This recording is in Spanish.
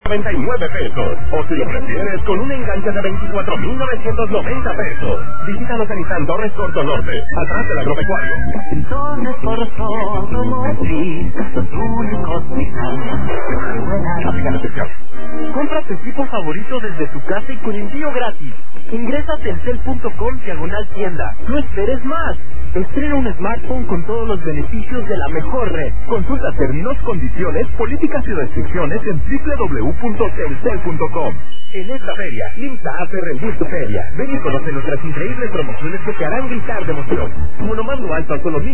99 pesos. O si lo prefieres, con un enganche de 24,990 pesos. Visítanos en Nissan Torres Corto Norte, atrás del agropecuario. Torres Corto Automotriz, los únicos Compra tu equipo favorito desde tu casa y con envío gratis. Ingresa a telcel.com/tienda. No esperes más. Estrena un smartphone con todos los beneficios de la mejor red. Consulta términos, condiciones, políticas y restricciones en www.telcel.com. En esta feria, Limsa hace rendir tu feria. Ven y conoce nuestras increíbles promociones que te harán gritar de emoción. Monomando alto a solo